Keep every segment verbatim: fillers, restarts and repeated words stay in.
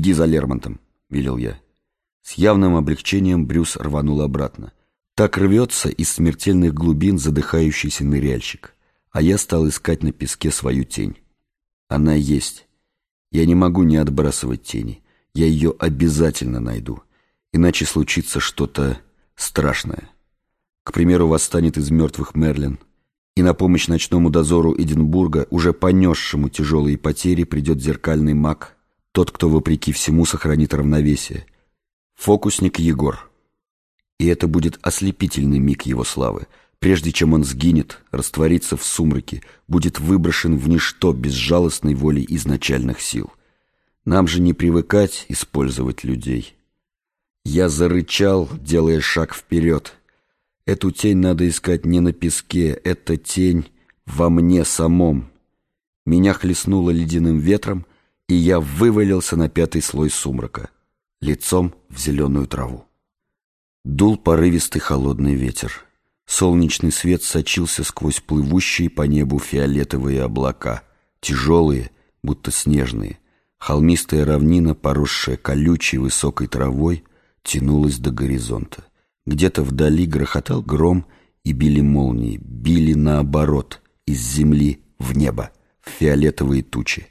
«Иди за Лермонтом», — велел я. С явным облегчением Брюс рванул обратно. Так рвется из смертельных глубин задыхающийся ныряльщик. А я стал искать на песке свою тень. Она есть. Я не могу не отбрасывать тени. Я ее обязательно найду. Иначе случится что-то страшное. К примеру, восстанет из мертвых Мерлин. И на помощь ночному дозору Эдинбурга, уже понесшему тяжелые потери, придет зеркальный маг, тот, кто, вопреки всему, сохранит равновесие. Фокусник Егор. И это будет ослепительный миг его славы. Прежде чем он сгинет, растворится в сумраке, будет выброшен в ничто безжалостной волей изначальных сил. Нам же не привыкать использовать людей. Я зарычал, делая шаг вперед. Эту тень надо искать не на песке, эта тень во мне самом. Меня хлестнуло ледяным ветром, и я вывалился на пятый слой сумрака, лицом в зеленую траву. Дул порывистый холодный ветер. Солнечный свет сочился сквозь плывущие по небу фиолетовые облака, тяжелые, будто снежные. Холмистая равнина, поросшая колючей высокой травой, тянулась до горизонта. Где-то вдали грохотал гром, и били молнии, били наоборот, из земли в небо, в фиолетовые тучи.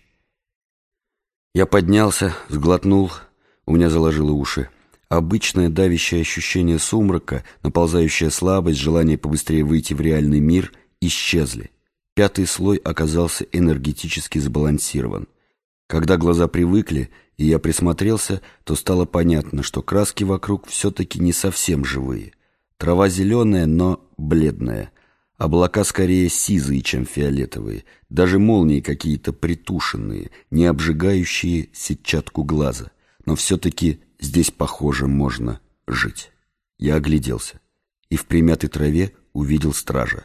Я поднялся, сглотнул, у меня заложило уши. Обычное давящее ощущение сумрака, наползающая слабость, желание побыстрее выйти в реальный мир исчезли. Пятый слой оказался энергетически сбалансирован. Когда глаза привыкли, и я присмотрелся, то стало понятно, что краски вокруг все-таки не совсем живые. Трава зеленая, но бледная. Облака скорее сизые, чем фиолетовые. Даже молнии какие-то притушенные, не обжигающие сетчатку глаза. Но все-таки здесь, похоже, можно жить. Я огляделся и в примятой траве увидел стража.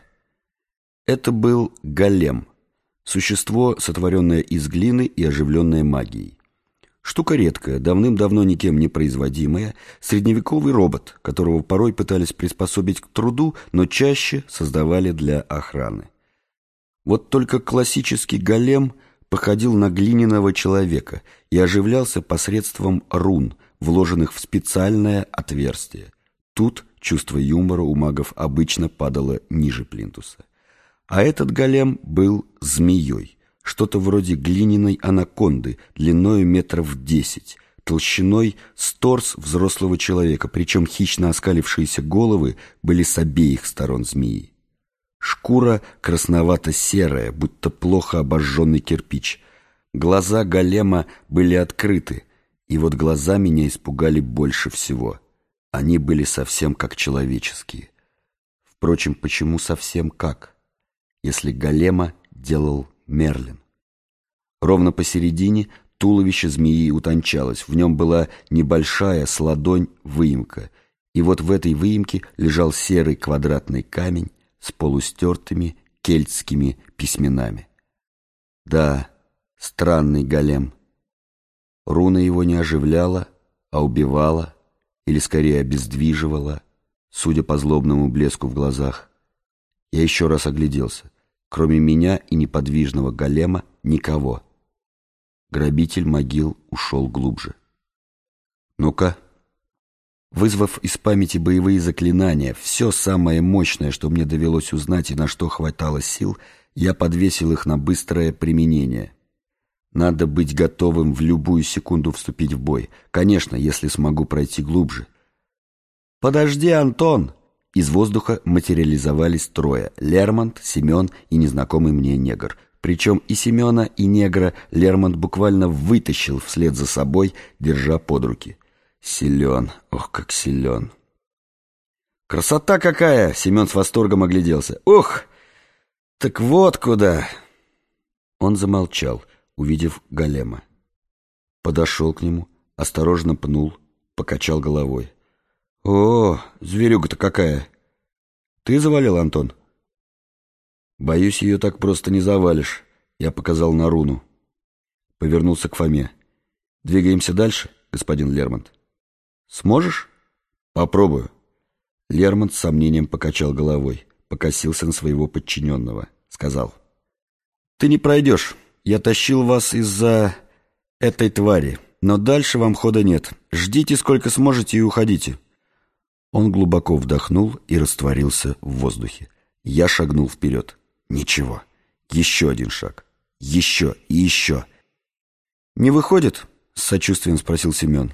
Это был голем, существо, сотворенное из глины и оживленное магией. Штука редкая, давным-давно никем не производимая, средневековый робот, которого порой пытались приспособить к труду, но чаще создавали для охраны. Вот только классический голем походил на глиняного человека и оживлялся посредством рун, вложенных в специальное отверстие. Тут чувство юмора у магов обычно падало ниже плинтуса. А этот голем был змеей, что-то вроде глиняной анаконды, длиною метров десять, толщиной с торс взрослого человека, причем хищно оскалившиеся головы были с обеих сторон змеи. Шкура красновато-серая, будто плохо обожженный кирпич. Глаза голема были открыты, и вот глаза меня испугали больше всего. Они были совсем как человеческие. Впрочем, почему совсем как, если голема делал Мерлин? Ровно посередине туловище змеи утончалось, в нем была небольшая с ладонь выемка, и вот в этой выемке лежал серый квадратный камень с полустертыми кельтскими письменами. Да, странный голем. Руна его не оживляла, а убивала, или скорее обездвиживала, судя по злобному блеску в глазах. Я еще раз огляделся. Кроме меня и неподвижного голема никого. Грабитель могил ушел глубже. Ну-ка. Вызвав из памяти боевые заклинания, все самое мощное, что мне довелось узнать и на что хватало сил, я подвесил их на быстрое применение. Надо быть готовым в любую секунду вступить в бой. Конечно, если смогу пройти глубже. «Подожди, Антон!» Из воздуха материализовались трое: Лермонт, Семен и незнакомый мне негр. Причем и Семена, и негра Лермонт буквально вытащил вслед за собой, держа под руки. Силен, ох, как силен. «Красота какая!» — Семен с восторгом огляделся. «Ух! Так вот куда!» Он замолчал, увидев голема. Подошел к нему, осторожно пнул, покачал головой. «О, зверюга-то какая! Ты завалил, Антон?» «Боюсь, ее так просто не завалишь», — я показал на руну. Повернулся к Фоме. «Двигаемся дальше, господин Лермонт?» «Сможешь?» «Попробую». Лермонт с сомнением покачал головой, покосился на своего подчиненного. Сказал: «Ты не пройдешь. Я тащил вас из-за этой твари. Но дальше вам хода нет. Ждите сколько сможете и уходите». Он глубоко вдохнул и растворился в воздухе. Я шагнул вперед. Ничего. Еще один шаг. Еще и еще. «Не выходит?» — с сочувствием спросил Семен.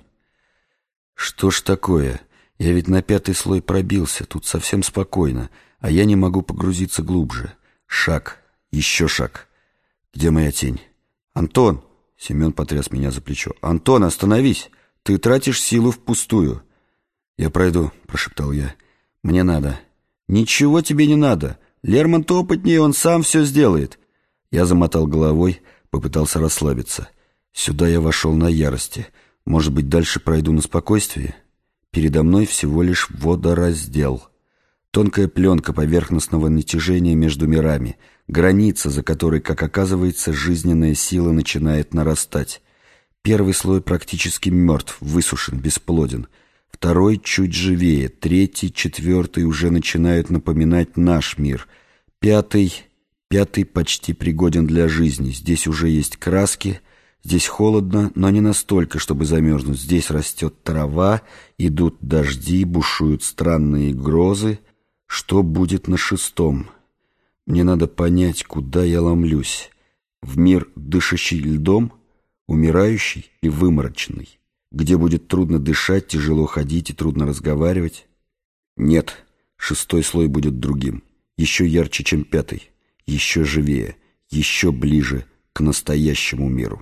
«Что ж такое? Я ведь на пятый слой пробился, тут совсем спокойно, а я не могу погрузиться глубже. Шаг, еще шаг. Где моя тень? Антон!» — Семен потряс меня за плечо. «Антон, остановись! Ты тратишь силу впустую!» «Я пройду», — прошептал я. «Мне надо». «Ничего тебе не надо. Лермонт опытнее, он сам все сделает». Я замотал головой, попытался расслабиться. Сюда я вошел на ярости. Может быть, дальше пройду на спокойствии? Передо мной всего лишь водораздел. Тонкая пленка поверхностного натяжения между мирами, граница, за которой, как оказывается, жизненная сила начинает нарастать. Первый слой практически мертв, высушен, бесплоден. Второй чуть живее, третий, четвертый уже начинают напоминать наш мир. Пятый, пятый почти пригоден для жизни. Здесь уже есть краски, здесь холодно, но не настолько, чтобы замерзнуть. Здесь растет трава, идут дожди, бушуют странные грозы. Что будет на шестом? Мне надо понять, куда я ломлюсь. В мир, дышащий льдом, умирающий и вымороченный, где будет трудно дышать, тяжело ходить и трудно разговаривать? Нет, шестой слой будет другим, еще ярче, чем пятый, еще живее, еще ближе к настоящему миру.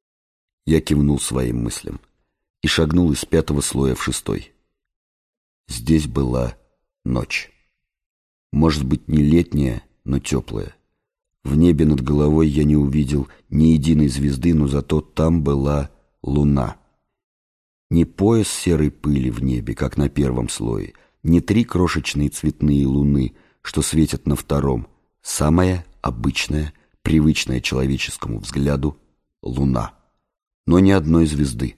Я кивнул своим мыслям и шагнул из пятого слоя в шестой. Здесь была ночь. Может быть, не летняя, но теплая. В небе над головой я не увидел ни единой звезды, но зато там была луна. Не пояс серой пыли в небе, как на первом слое, не три крошечные цветные луны, что светят на втором. Самая обычная, привычная человеческому взгляду луна. Но ни одной звезды.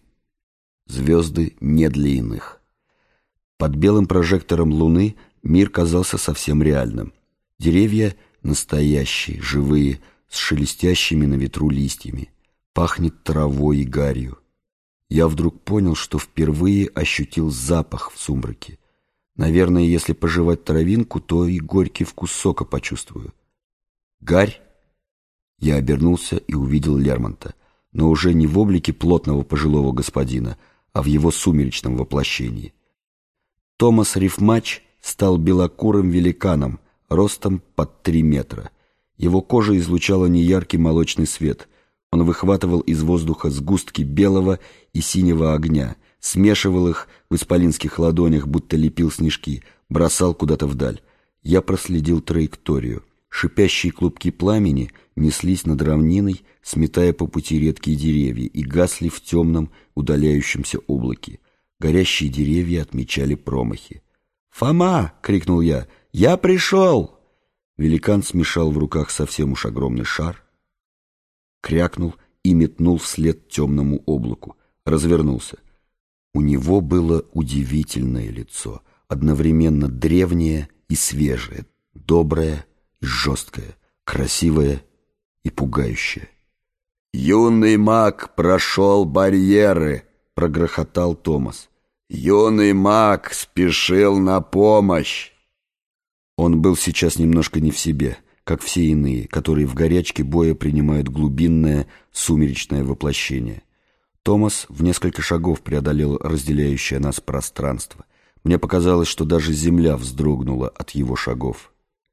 Звезды не для иных. Под белым прожектором луны мир казался совсем реальным. Деревья настоящие, живые, с шелестящими на ветру листьями. Пахнет травой и гарью. Я вдруг понял, что впервые ощутил запах в сумраке. Наверное, если пожевать травинку, то и горький вкус сока почувствую. Гарь? Я обернулся и увидел Лермонта, но уже не в облике плотного пожилого господина, а в его сумеречном воплощении. Томас Рифмач стал белокурым великаном, ростом под три метра. Его кожа излучала неяркий молочный свет. Он выхватывал из воздуха сгустки белого и синего огня, смешивал их в исполинских ладонях, будто лепил снежки, бросал куда-то вдаль. Я проследил траекторию. Шипящие клубки пламени неслись над равниной, сметая по пути редкие деревья, и гасли в темном, удаляющемся облаке. Горящие деревья отмечали промахи. «Фома!» — крикнул я. «Я пришел!» Великан смешал в руках совсем уж огромный шар, крякнул и метнул вслед темному облаку. Развернулся. У него было удивительное лицо, одновременно древнее и свежее, доброе и жесткое, красивое и пугающее. «Юный маг прошел барьеры!» — прогрохотал Томас. «Юный маг спешил на помощь!» Он был сейчас немножко не в себе, как все иные, которые в горячке боя принимают глубинное, сумеречное воплощение. Томас в несколько шагов преодолел разделяющее нас пространство. Мне показалось, что даже земля вздрогнула от его шагов.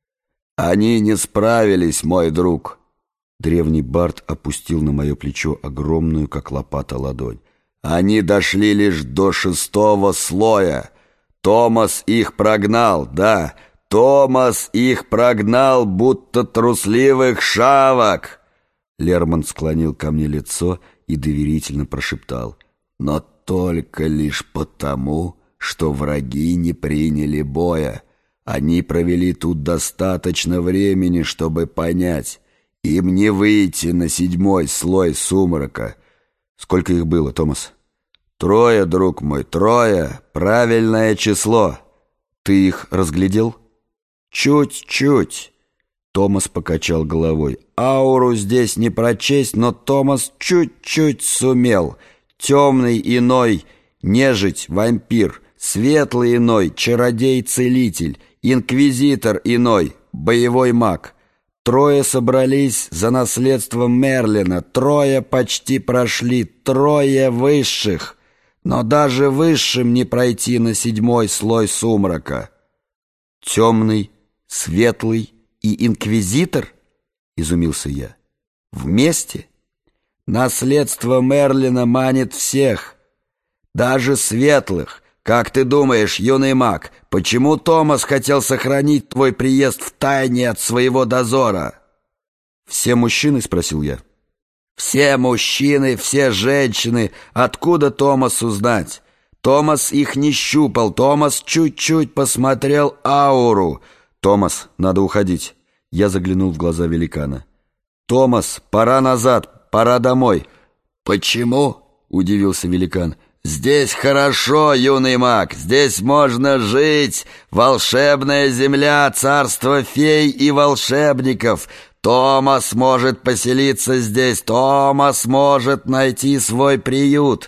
«Они не справились, мой друг!» Древний бард опустил на мое плечо огромную, как лопата, ладонь. «Они дошли лишь до шестого слоя. Томас их прогнал, да, Томас их прогнал, будто трусливых шавок!» Лермонт склонил ко мне лицо и доверительно прошептал: «Но только лишь потому, что враги не приняли боя. Они провели тут достаточно времени, чтобы понять, им не выйти на седьмой слой сумрака». «Сколько их было, Томас?» «Трое, друг мой, трое. Правильное число». «Ты их разглядел?» «Чуть-чуть». Томас покачал головой. «Ауру здесь не прочесть, но Томас чуть-чуть сумел. темный иной, нежить, вампир, светлый иной, чародей-целитель, инквизитор иной, боевой маг. Трое собрались за наследством Мерлина, трое почти прошли, трое высших, но даже высшим не пройти на седьмой слой сумрака. Темный, светлый и инквизитор? Изумился я. Вместе? Наследство Мерлина манит всех, даже светлых. Как ты думаешь, юный маг, почему Томас хотел сохранить твой приезд в тайне от своего дозора? Все мужчины, спросил я. Все мужчины, все женщины. Откуда Томасу знать? Томас их не щупал, Томас чуть-чуть посмотрел ауру. Томас, надо уходить. Я заглянул в глаза великана. Томас, пора назад, пора домой. Почему? Удивился великан. «Здесь хорошо, юный маг, здесь можно жить. Волшебная земля, царство фей и волшебников. Томас может поселиться здесь, Томас может найти свой приют».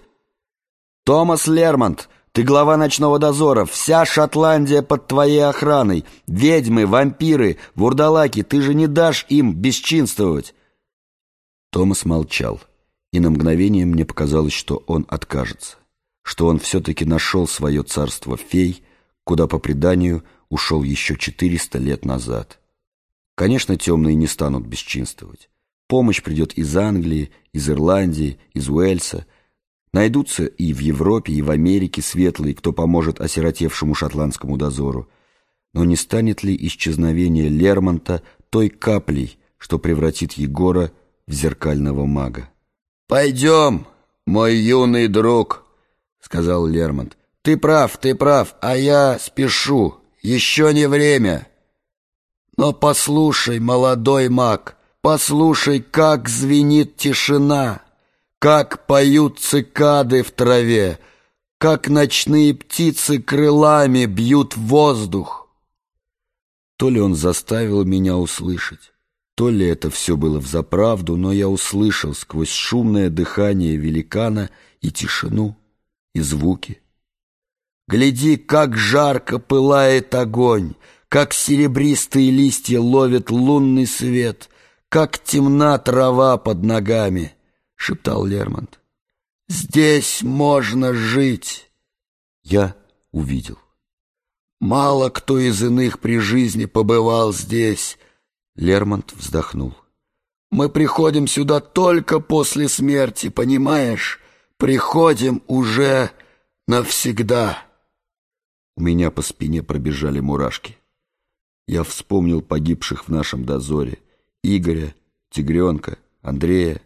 «Томас Лермонт, ты глава ночного дозора, вся Шотландия под твоей охраной. Ведьмы, вампиры, вурдалаки, ты же не дашь им бесчинствовать». Томас молчал, и на мгновение мне показалось, что он откажется, что он все-таки нашел свое царство фей, куда, по преданию, ушел еще четыреста лет назад. Конечно, темные не станут бесчинствовать. Помощь придет из Англии, из Ирландии, из Уэльса. Найдутся и в Европе, и в Америке светлые, кто поможет осиротевшему шотландскому дозору. Но не станет ли исчезновение Лермонта той каплей, что превратит Егора в зеркального мага? «Пойдем, мой юный друг», — сказал Лермонт. «Ты прав, ты прав, а я спешу, еще не время. Но послушай, молодой маг, послушай, как звенит тишина, как поют цикады в траве, как ночные птицы крылами бьют в воздух». То ли он заставил меня услышать, то ли это все было взаправду, но я услышал сквозь шумное дыхание великана и тишину, и звуки. «Гляди, как жарко пылает огонь, как серебристые листья ловят лунный свет, как темна трава под ногами», — шептал Лермонт. «Здесь можно жить». Я увидел. Мало кто из иных при жизни побывал здесь. Лермонт вздохнул. «Мы приходим сюда только после смерти, понимаешь? Приходим уже навсегда». У меня по спине пробежали мурашки. Я вспомнил погибших в нашем дозоре: Игоря, Тигренка, Андрея.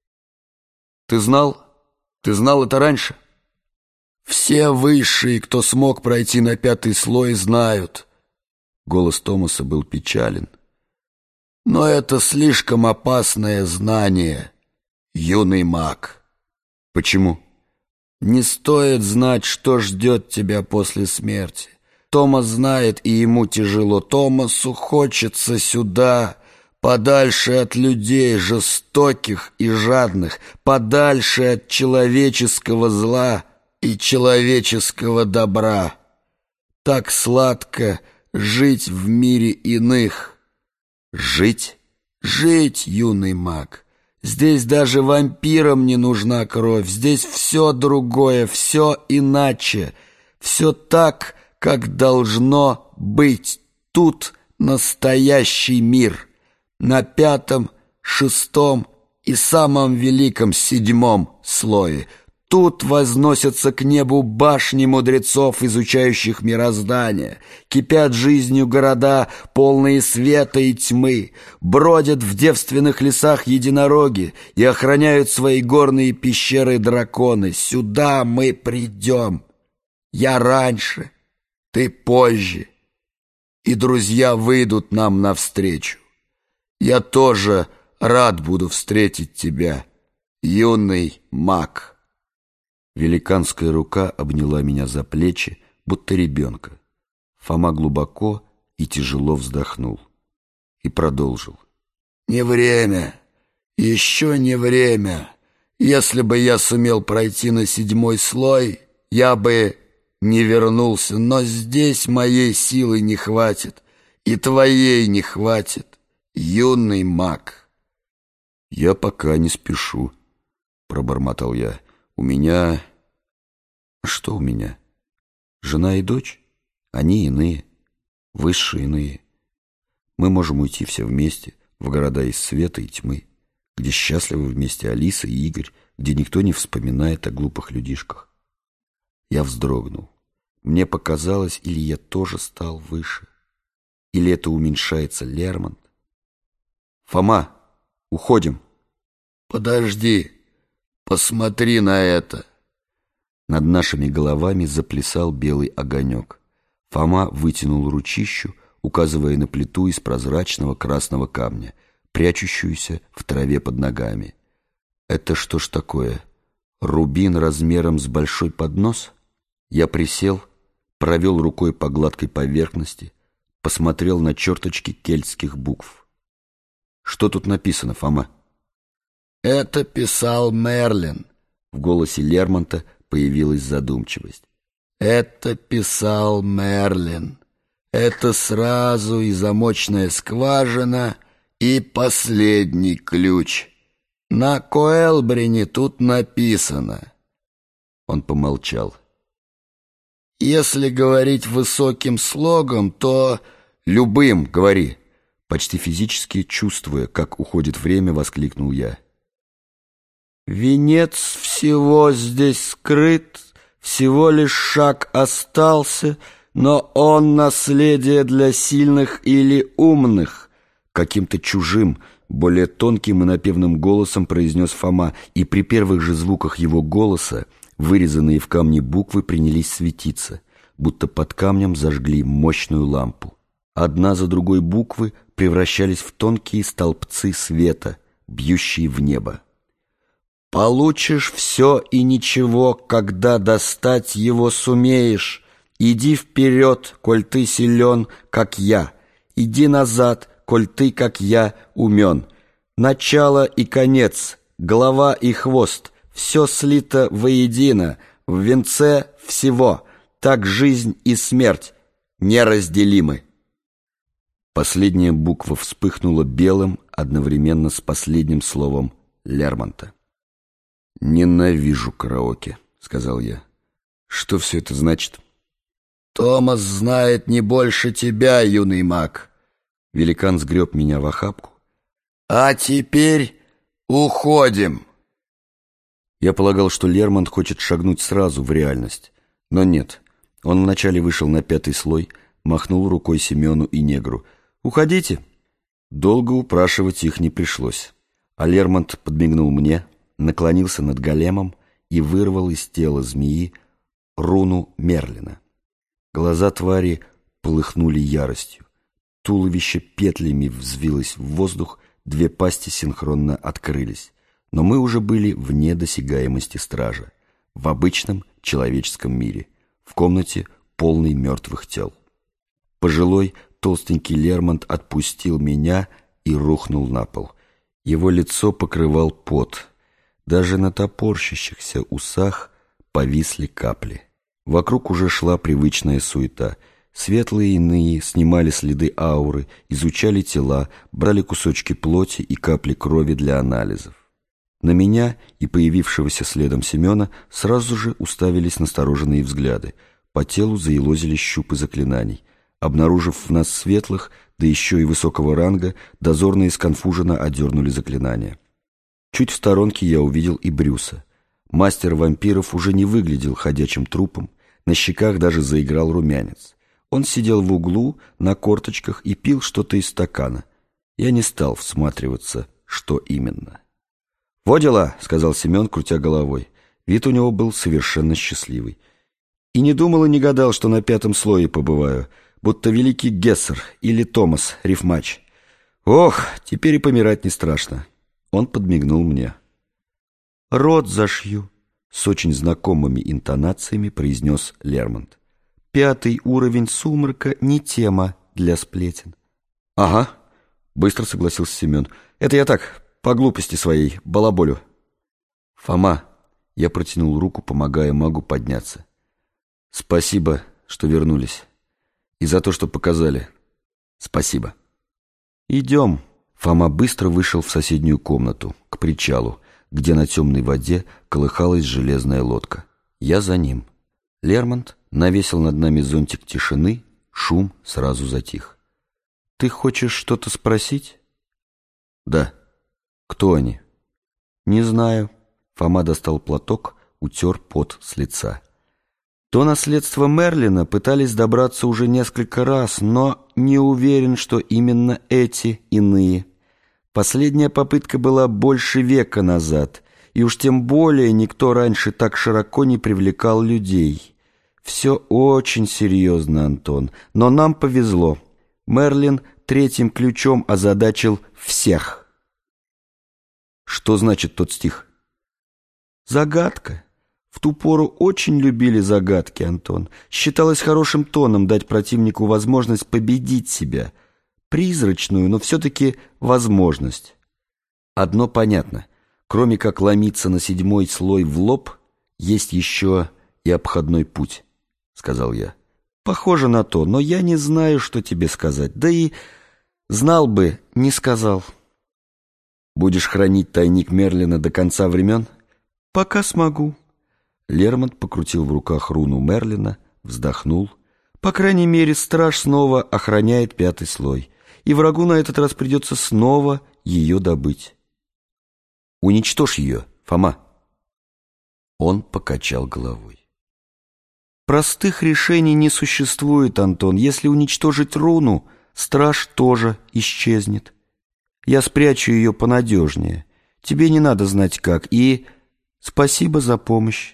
«Ты знал? Ты знал это раньше?» «Все высшие, кто смог пройти на пятый слой, знают». Голос Томаса был печален. «Но это слишком опасное знание, юный маг». «Почему?» «Не стоит знать, что ждет тебя после смерти. Томас знает, и ему тяжело. Томасу хочется сюда, подальше от людей жестоких и жадных, подальше от человеческого зла и человеческого добра. Так сладко жить в мире иных». «Жить? Жить, юный маг. Здесь даже вампирам не нужна кровь. Здесь все другое, все иначе. Все так, как должно быть. Тут настоящий мир. На пятом, шестом и самом великом седьмом слое. Тут возносятся к небу башни мудрецов, изучающих мироздание. Кипят жизнью города, полные света и тьмы. Бродят в девственных лесах единороги и охраняют свои горные пещеры драконы. Сюда мы придем. Я раньше, ты позже. И друзья выйдут нам навстречу. Я тоже рад буду встретить тебя, юный маг». Великанская рука обняла меня за плечи, будто ребенка. Фома глубоко и тяжело вздохнул и продолжил. «Не время, еще не время. Если бы я сумел пройти на седьмой слой, я бы не вернулся, но здесь моей силы не хватит, и твоей не хватит, юный маг». «Я пока не спешу», — пробормотал я. «У меня...» «Что у меня? Жена и дочь? Они иные, высшие иные. Мы можем уйти все вместе в города из света и тьмы, где счастливы вместе Алиса и Игорь, где никто не вспоминает о глупых людишках». Я вздрогнул. Мне показалось, или я тоже стал выше, или это уменьшается Лермонт. «Фома, уходим!» «Подожди, посмотри на это!» Над нашими головами заплясал белый огонек. Фома вытянул ручищу, указывая на плиту из прозрачного красного камня, прячущуюся в траве под ногами. «Это что ж такое? Рубин размером с большой поднос?» Я присел, провел рукой по гладкой поверхности, посмотрел на черточки кельтских букв. «Что тут написано, Фома?» «Это писал Мерлин». В голосе Лермонта появилась задумчивость. «Это писал Мерлин. Это сразу и замочная скважина, и последний ключ. На Коэлбрине тут написано». Он помолчал. «Если говорить высоким слогом, то...» «Любым, говори!» Почти физически чувствуя, как уходит время, воскликнул я. «Венец всего здесь скрыт, всего лишь шаг остался, но он наследие для сильных или умных», каким-то чужим, более тонким и напевным голосом произнес Фома, и при первых же звуках его голоса вырезанные в камне буквы принялись светиться, будто под камнем зажгли мощную лампу. Одна за другой буквы превращались в тонкие столбцы света, бьющие в небо. «Получишь все и ничего, когда достать его сумеешь. Иди вперед, коль ты силен, как я. Иди назад, коль ты, как я, умен. Начало и конец, голова и хвост, все слито воедино, в венце всего, так жизнь и смерть неразделимы». Последняя буква вспыхнула белым одновременно с последним словом Лермонта. «Ненавижу караоке», — сказал я. «Что все это значит?» «Томас знает не больше тебя, юный маг». Великан сгреб меня в охапку. «А теперь уходим». Я полагал, что Лермонт хочет шагнуть сразу в реальность. Но нет. Он вначале вышел на пятый слой, махнул рукой Семену и негру. «Уходите». Долго упрашивать их не пришлось. А Лермонт подмигнул мне, наклонился над големом и вырвал из тела змеи руну Мерлина. Глаза твари полыхнули яростью. Туловище петлями взвилось в воздух, две пасти синхронно открылись. Но мы уже были вне досягаемости стража, в обычном человеческом мире, в комнате, полной мертвых тел. Пожилой, толстенький Лермонт отпустил меня и рухнул на пол. Его лицо покрывал пот. Даже на топорщащихся усах повисли капли. Вокруг уже шла привычная суета. Светлые иные снимали следы ауры, изучали тела, брали кусочки плоти и капли крови для анализов. На меня и появившегося следом Семена сразу же уставились настороженные взгляды. По телу заелозили щупы заклинаний. Обнаружив в нас светлых, да еще и высокого ранга, дозорные сконфуженно одернули заклинания. Чуть в сторонке я увидел и Брюса. Мастер вампиров уже не выглядел ходячим трупом, на щеках даже заиграл румянец. Он сидел в углу на корточках и пил что-то из стакана. Я не стал всматриваться, что именно. «Во дела», — сказал Семен, крутя головой. Вид у него был совершенно счастливый. «И не думал и не гадал, что на пятом слое побываю, будто великий Гессер или Томас Рифмач. Ох, теперь и помирать не страшно». Он подмигнул мне. «Рот зашью», — с очень знакомыми интонациями произнес Лермонт. «Пятый уровень сумрака не тема для сплетен». «Ага», — быстро согласился Семен. «Это я так, по глупости своей, балаболю». «Фома», — я протянул руку, помогая магу подняться. «Спасибо, что вернулись. И за то, что показали. Спасибо». «Идем». Фома быстро вышел в соседнюю комнату, к причалу, где на темной воде колыхалась железная лодка. Я за ним. Лермонт навесил над нами зонтик тишины, шум сразу затих. «Ты хочешь что-то спросить?» «Да». «Кто они?» «Не знаю». Фома достал платок, утер пот с лица. «До наследства Мерлина пытались добраться уже несколько раз, но не уверен, что именно эти иные. Последняя попытка была больше века назад, и уж тем более никто раньше так широко не привлекал людей. Все очень серьезно, Антон, но нам повезло. Мерлин третьим ключом озадачил всех». «Что значит тот стих?» «Загадка. В ту пору очень любили загадки, Антон. Считалось хорошим тоном дать противнику возможность победить себя. Призрачную, но все-таки возможность. Одно понятно. Кроме как ломиться на седьмой слой в лоб, есть еще и обходной путь», — сказал я. «Похоже на то, но я не знаю, что тебе сказать. Да и знал бы, не сказал». «Будешь хранить тайник Мерлина до конца времен?» «Пока смогу». Лермонт покрутил в руках руну Мерлина, вздохнул. «По крайней мере, страж снова охраняет пятый слой, и врагу на этот раз придется снова ее добыть». «Уничтожь ее, Фома». Он покачал головой. «Простых решений не существует, Антон. Если уничтожить руну, страж тоже исчезнет. Я спрячу ее понадежнее. Тебе не надо знать как. И спасибо за помощь».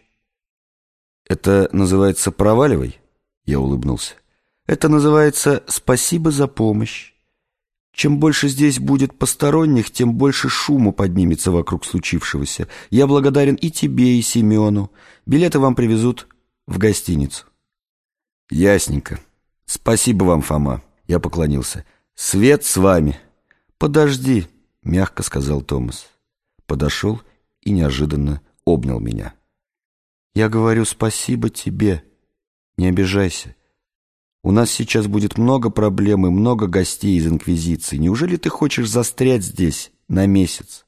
«Это называется проваливай?» Я улыбнулся. «Это называется спасибо за помощь. Чем больше здесь будет посторонних, тем больше шуму поднимется вокруг случившегося. Я благодарен и тебе, и Семену. Билеты вам привезут в гостиницу». «Ясненько. Спасибо вам, Фома». Я поклонился. «Свет с вами». «Подожди», — мягко сказал Томас. Подошел и неожиданно обнял меня. «Я говорю спасибо тебе. Не обижайся. У нас сейчас будет много проблем и много гостей из Инквизиции. Неужели ты хочешь застрять здесь на месяц?»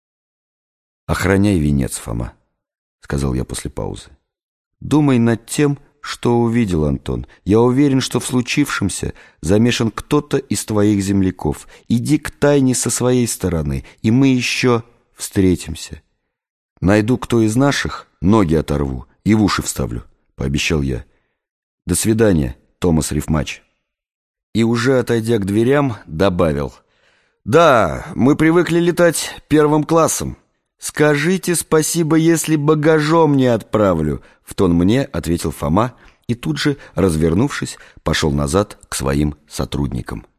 «Охраняй венец, Фома», — сказал я после паузы. «Думай над тем, что увидел, Антон. Я уверен, что в случившемся замешан кто-то из твоих земляков. Иди к тайне со своей стороны, и мы еще встретимся. Найду, кто из наших, ноги оторву и в уши вставлю», — пообещал я. «До свидания, Томас Рифмач». И уже отойдя к дверям, добавил: «Да, мы привыкли летать первым классом. Скажите спасибо, если багажом не отправлю», — в тон мне ответил Фома и тут же, развернувшись, пошел назад к своим сотрудникам.